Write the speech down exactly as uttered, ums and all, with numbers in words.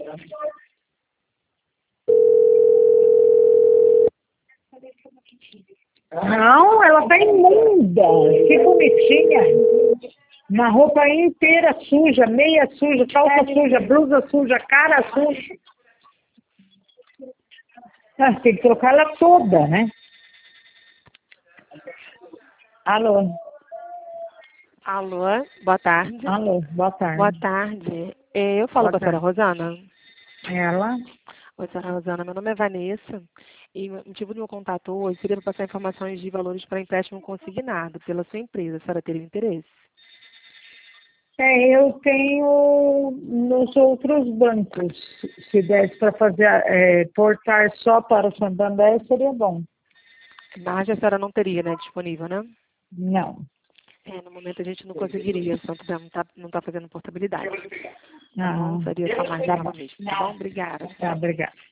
Não, ela tá imunda. Que bonitinha. Uma roupa inteira suja, meia suja, calça suja, blusa suja, cara suja. Ah, tem que trocar ela toda, né? Alô? Alô, boa tarde. Alô, boa tarde. Boa tarde. É, Eu falo Boa com a senhora tarde. Rosana. Ela? Oi, senhora Rosana, meu nome é Vanessa e o motivo do meu contato hoje seria para passar informações de valores para empréstimo consignado pela sua empresa. A senhora teria interesse? É, eu tenho nos outros bancos. Se desse para fazer, é, portar só para o Santander, seria bom. Mas a senhora não teria, né, disponível, né? Não. É, no momento a gente não conseguiria, o Santo não está não tá fazendo portabilidade. Tá bom? Ah, Seria só mais tá uma bom. vez. Tá bom? Obrigada. Tá, obrigada.